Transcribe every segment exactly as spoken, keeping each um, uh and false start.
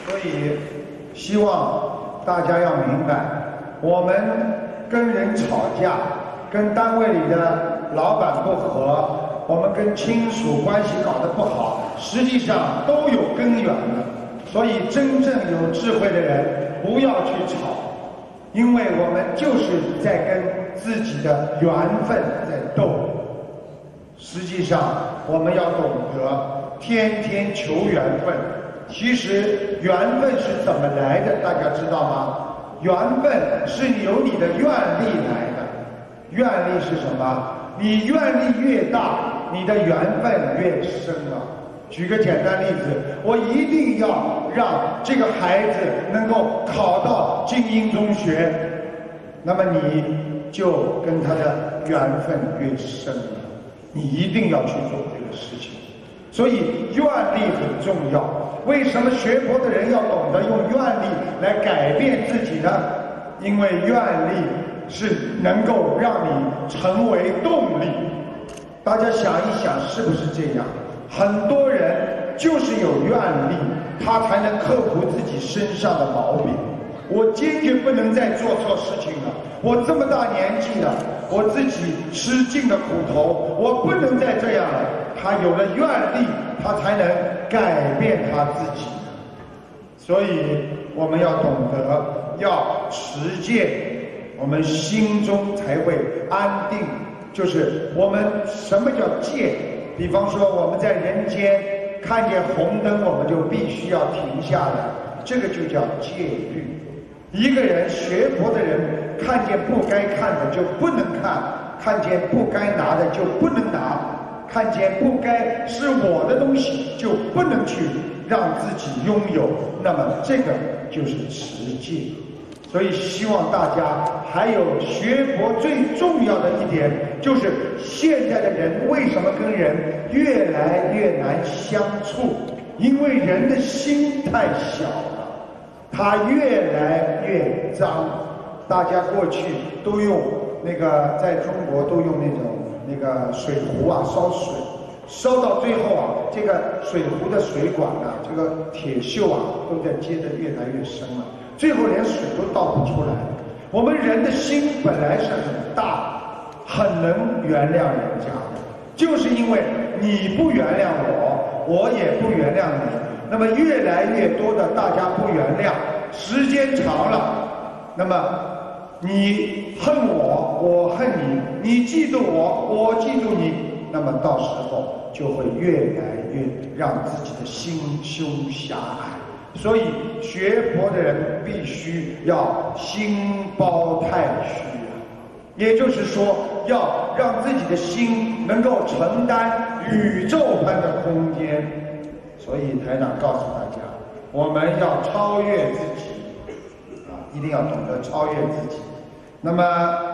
所以希望大家要明白，我们跟人吵架，跟单位里的老板不和，我们跟亲属关系搞得不好，实际上都有根源的。所以真正有智慧的人不要去吵，因为我们就是在跟自己的缘分在斗。实际上我们要懂得天天求缘分。其实缘分是怎么来的，大家知道吗？缘分是由你的愿力来的。愿力是什么？你愿力越大，你的缘分越深啊。举个简单例子，我一定要让这个孩子能够考到精英中学，那么你就跟他的缘分越深了，你一定要去做这个事情。所以愿力很重要。为什么学佛的人要懂得用愿力来改变自己呢？因为愿力是能够让你成为动力。大家想一想，是不是这样？很多人就是有愿力，他才能克服自己身上的毛病。我坚决不能再做错事情了，我这么大年纪了，我自己吃尽了苦头，我不能再这样了。他有了愿力，他才能改变他自己。所以我们要懂得要持戒，我们心中才会安定。就是我们什么叫戒？比方说我们在人间看见红灯，我们就必须要停下来，这个就叫戒律。一个人学佛的人，看见不该看的就不能看，看见不该拿的就不能拿，看见不该是我的东西就不能去让自己拥有，那么这个就是持戒。所以希望大家还有学佛最重要的一点，就是现在的人为什么跟人越来越难相处？因为人的心太小了，他越来越脏。大家过去都用那个，在中国都用那种那个水壶啊烧水，烧到最后啊，这个水壶的水管啊，这个铁锈啊，都在接得越来越深了，最后连水都倒不出来。我们人的心本来是很大，很能原谅人家的，就是因为你不原谅我，我也不原谅你，那么越来越多的大家不原谅，时间长了，那么你恨我，我恨你，你嫉妒我，我嫉妒你，那么到时候就会越来越让自己的心胸狭隘。所以学佛的人必须要心包太虚啊，也就是说要让自己的心能够承担宇宙般的空间。所以台长告诉大家，我们要超越自己啊，一定要懂得超越自己。那么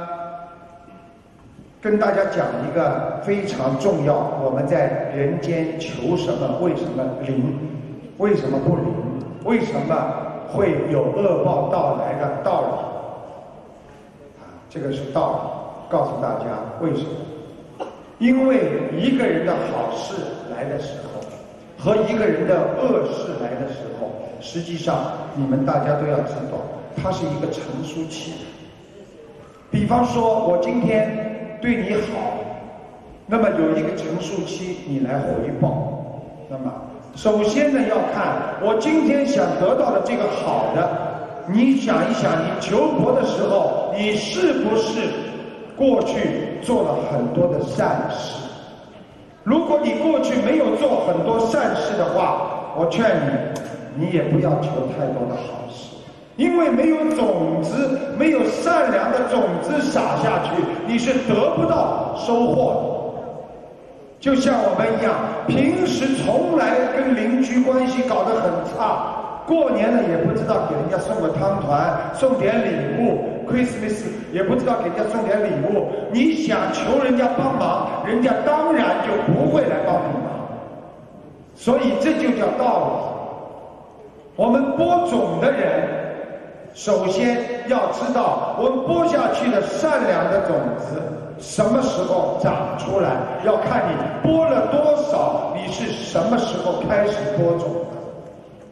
跟大家讲一个非常重要，我们在人间求什么，为什么灵，为什么不灵，为什么会有恶报到来的道理啊，这个是道理，告诉大家为什么。因为一个人的好事来的时候和一个人的恶事来的时候，实际上你们大家都要知道，它是一个成熟期。比方说我今天对你好，那么有一个成熟期你来回报。那么首先呢，要看我今天想得到的这个好的，你想一想，你求佛的时候，你是不是过去做了很多的善事？如果你过去没有做很多善事的话，我劝你，你也不要求太多的好事，因为没有种子，没有善良的种子撒下去，你是得不到收获的。就像我们一样，平时从来跟邻居关系搞得很差，过年了也不知道给人家送个汤团，送点礼物 ，Christmas 也不知道给人家送点礼物。你想求人家帮忙，人家当然就不会来帮你忙。所以这就叫道理。我们播种的人，首先要知道我们播下去的善良的种子什么时候长出来，要看你播了多少，你是什么时候开始播种的。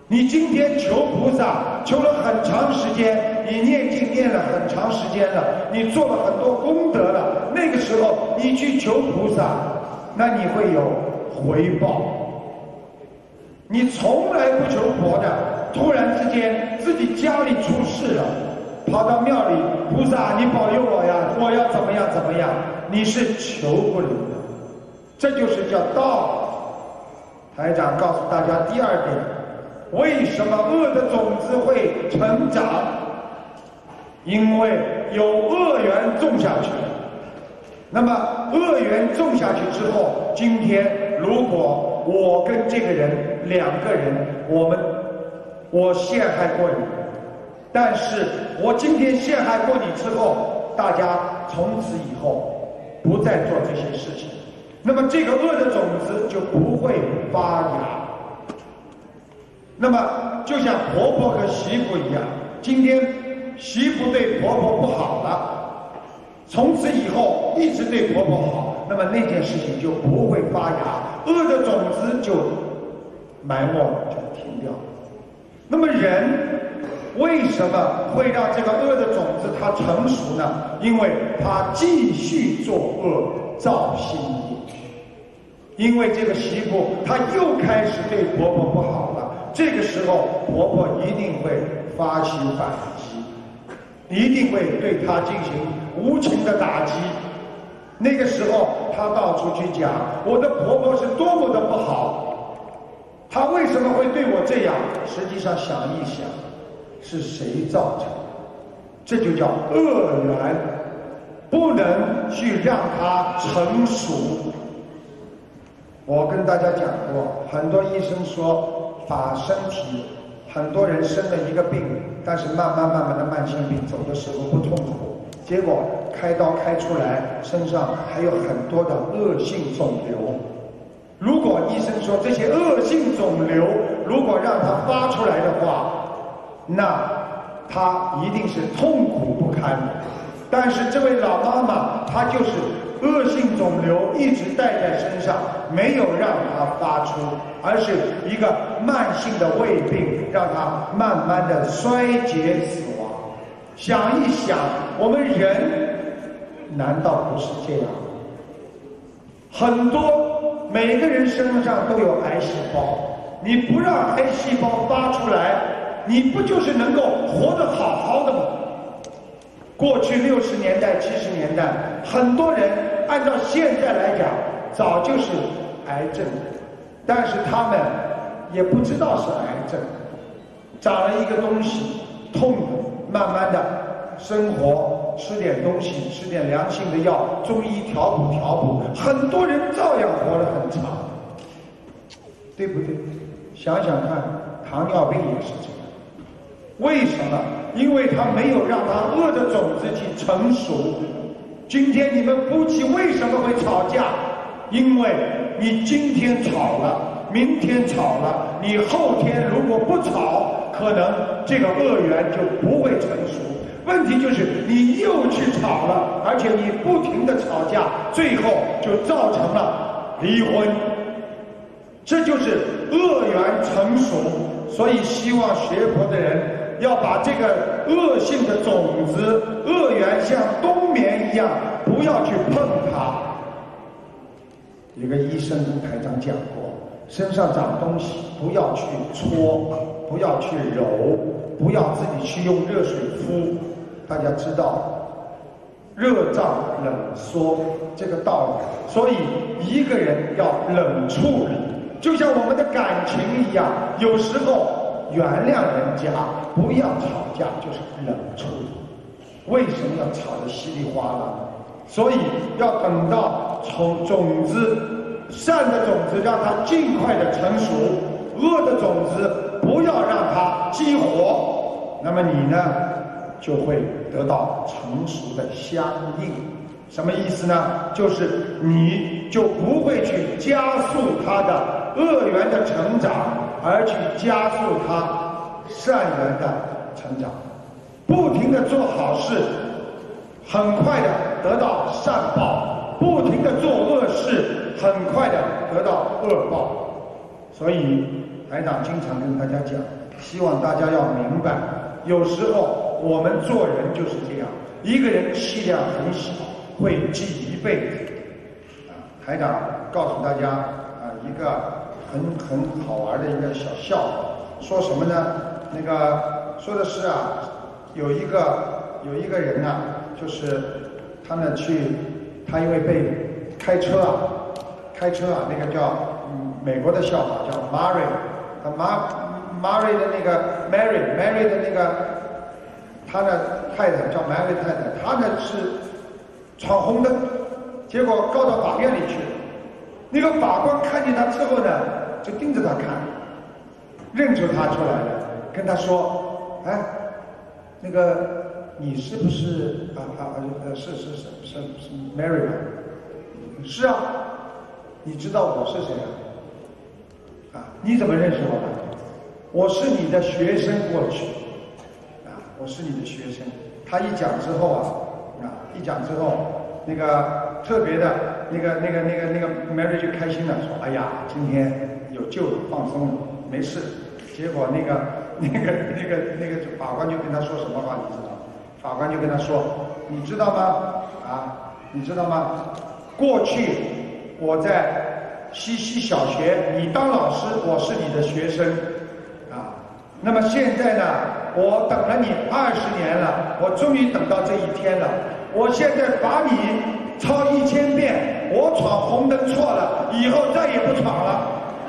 你今天求菩萨，求了很长时间，你念经念了很长时间了，你做了很多功德了，那个时候你去求菩萨，那你会有回报。你从来不求佛的，突然之间自己家里出事了，跑到庙里，菩萨你保佑我呀，我要怎么样怎么样，你是求不了的。这就是叫道。台长告诉大家第二点，为什么恶的种子会成长？因为有恶缘种下去。那么恶缘种下去之后，今天如果我跟这个人两个人，我们我陷害过你，但是我今天陷害过你之后，大家从此以后不再做这些事情，那么这个恶的种子就不会发芽。那么就像婆婆和媳妇一样，今天媳妇对婆婆不好了，从此以后一直对婆婆好，那么那件事情就不会发芽，恶的种子就埋没了，就停掉了。那么人为什么会让这个恶的种子它成熟呢？因为他继续作恶，造新业。因为这个媳妇她又开始对婆婆不好了，这个时候婆婆一定会发起反击，一定会对她进行无情的打击。那个时候她到处去讲我的婆婆是多么的不好，她为什么会对我这样？实际上想一想，是谁造成的？这就叫恶缘，不能去让它成熟。我跟大家讲过，很多医生说把身体，很多人生了一个病，但是慢慢慢慢的慢性病，走的时候不痛苦，结果开刀开出来身上还有很多的恶性肿瘤。如果医生说这些恶性肿瘤如果让它发出来的话，那他一定是痛苦不堪的。但是这位老妈妈她就是恶性肿瘤一直带在身上，没有让它发出，而是一个慢性的胃病，让它慢慢的衰竭死亡。想一想，我们人难道不是这样？很多每个人身上都有癌细胞，你不让癌细胞发出来，你不就是能够活得好好的吗？过去六十年代、七十年代，很多人按照现在来讲，早就是癌症，但是他们也不知道是癌症，长了一个东西，痛的，慢慢的生活吃点东西，吃点良性的药，中医调补调补，很多人照样活得很长，对不对？想想看，糖尿病也是这样。为什么？因为他没有让他恶的种子去成熟。今天你们夫妻为什么会吵架？因为你今天吵了，明天吵了，你后天如果不吵，可能这个恶缘就不会成熟。问题就是你又去吵了，而且你不停的吵架，最后就造成了离婚。这就是恶缘成熟。所以希望学佛的人要把这个恶性的种子、恶缘像冬眠一样，不要去碰它。有个医生跟台长讲过，身上长东西不要去搓，不要去揉，不要自己去用热水敷。大家知道热胀冷缩这个道理，所以一个人要冷处理，就像我们的感情一样，有时候原谅人家，不要吵架，就是冷处理。为什么要吵得稀里哗啦呢？所以要等到从种子，善的种子让它尽快的成熟，恶的种子不要让它激活，那么你呢就会得到成熟的相应。什么意思呢？就是你就不会去加速它的恶缘的成长，而去加速它善缘的成长。不停地做好事，很快的得到善报；不停地做恶事，很快的得到恶报。所以台长经常跟大家讲，希望大家要明白，有时候我们做人就是这样，一个人气量很小，会记一辈子。啊，台长告诉大家啊，一个很很好玩的一个小笑话，说什么呢？那个说的是啊，有一个有一个人呢、啊，就是他呢去，他因为被开车啊，开车啊，那个叫嗯美国的笑话叫 Mary， 他 Mar Mary 的那个 Mary Mary 的那个他的太太叫 Mary 太太，他呢是闯红灯，结果告到法院里去了。那个法官看见他之后呢，就盯着他看，认出他出来了，跟他说：“哎，那个你是不是啊啊呃是是是是是 Mary 吗？是啊，你知道我是谁啊？啊，你怎么认识我的？我是你的学生过去，啊，我是你的学生。”他一讲之后啊，啊，一讲之后，那个特别的，那个那个那个那个 Mary 就开心了，说：“哎呀，今天有救了，放松了，没事。”结果那个那个那个那个法官就跟他说什么话，你知道？法官就跟他说：“你知道吗？啊，你知道吗？过去我在西溪小学，你当老师，我是你的学生，啊，那么现在呢，我等了你二十年了，我终于等到这一天了。我现在把你抄一千遍，我闯红灯错了，以后再也不闯了。”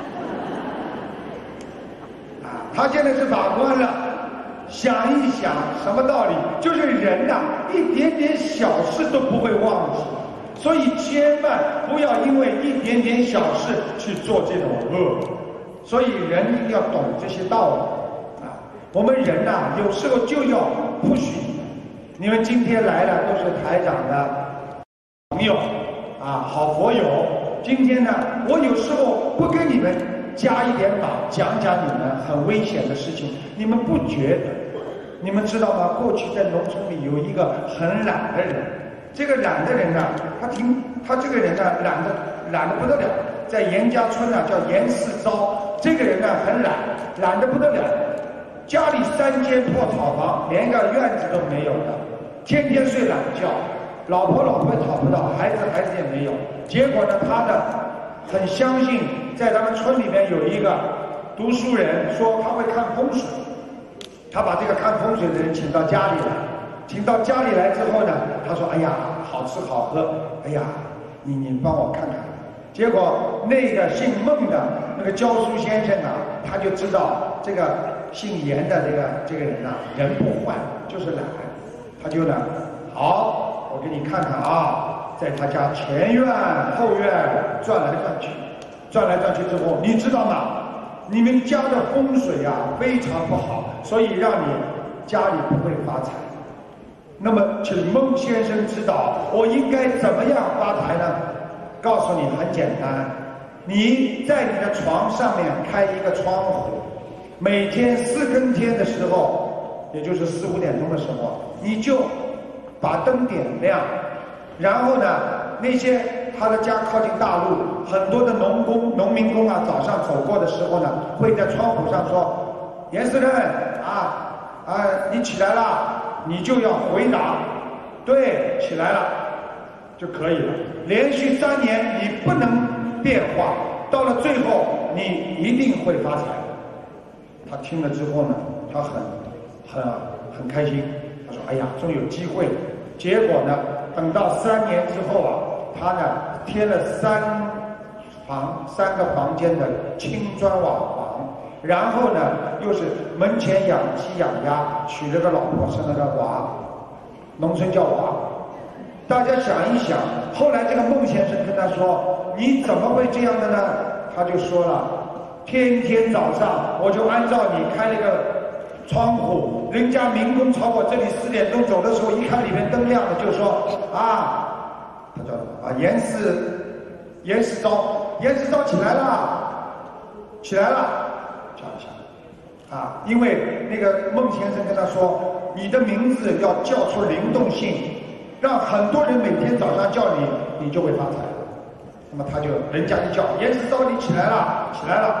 啊，他现在是法官了。想一想，什么道理？就是人呐、啊，一点点小事都不会忘记，所以千万不要因为一点点小事去做这种恶。所以人一定要懂这些道理啊。我们人呐、啊，有时候就要不许你们今天来的都是台长的朋友啊，好佛友。今天呢，我有时候不跟你们加一点法，讲讲你们很危险的事情，你们不觉得？你们知道吗？过去在农村里有一个很懒的人，这个懒的人呢，他挺他这个人呢懒得懒得不得了，在严家村呢叫严世昭，这个人呢很懒，懒得不得了，家里三间破草房，连个院子都没有的，天天睡懒觉，老婆老婆也讨不到，孩子孩子也没有，结果呢，他呢很相信。在他们村里面有一个读书人，说他会看风水，他把这个看风水的人请到家里来，请到家里来之后呢，他说：“哎呀，好吃好喝，哎呀，你你帮我看看。”结果那个姓孟的那个教书先生啊，他就知道这个姓严的这个这个人啊，人不坏，就是懒，他就呢，好，我给你看看啊，在他家前院后院转来转去。转来转去之后，你知道吗？你们家的风水啊非常不好，所以让你家里不会发财。那么，请孟先生指导，我应该怎么样发财呢？告诉你很简单，你在你的床上面开一个窗户，每天四更天的时候，也就是四五点钟的时候，你就把灯点亮，然后呢，那些他的家靠近大路，很多的农工、农民工啊，早上走过的时候呢，会在窗户上说：“严先生啊啊，你起来了。”你就要回答：“对，起来了。”就可以了。连续三年你不能变化，到了最后你一定会发财。他听了之后呢，他很很很开心，他说：“哎呀，终有机会了。”结果呢，等到三年之后啊，他呢贴了三房三个房间的青砖瓦房，然后呢又是门前养鸡养鸭，娶了个老婆，生了个娃，农村叫娃。大家想一想，后来这个孟先生跟他说：“你怎么会这样的呢？”他就说了：“天天早上我就按照你开了一个窗户，人家民工朝我这里四点钟走的时候，一看里面灯亮了，就说啊，他叫啊严世严世昭，严世昭起来了，起来了，叫一下啊，因为那个孟先生跟他说，你的名字要叫出灵动性，让很多人每天早上叫你，你就会发财。那么他就人家一叫严世昭，你起来了，起来了，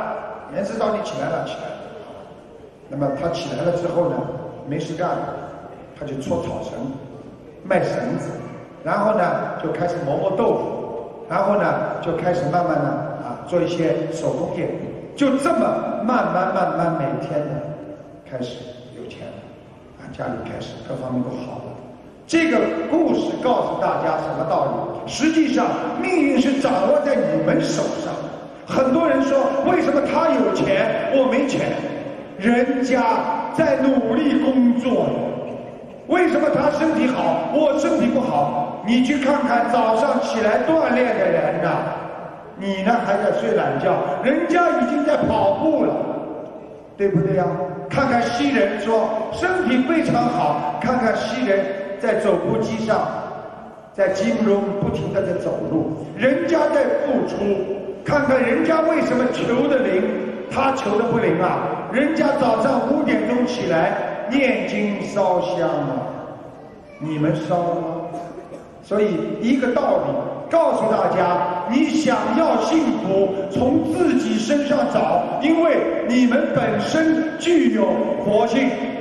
年知道你起来了，起来了。那么他起来了之后呢，没事干，他就搓草绳，卖绳子，然后呢就开始磨磨豆腐，然后呢就开始慢慢的啊做一些手工业，就这么慢慢慢慢每天的开始有钱了，啊家里开始各方面都好了。这个故事告诉大家什么道理？实际上命运是掌握在你们手上。很多人说为什么他有钱我没钱？人家在努力工作，为什么他身体好我身体不好？你去看看早上起来锻炼的人呐、啊，你呢还在睡懒觉，人家已经在跑步了，对不对呀？看看西人说身体非常好，看看西人在走步机上，在金融不停地在走路，人家在付出，看看人家为什么求的灵，他求的不灵啊？人家早上五点钟起来念经烧香啊，你们烧吗？所以一个道理告诉大家，你想要幸福从自己身上找，因为你们本身具有佛性。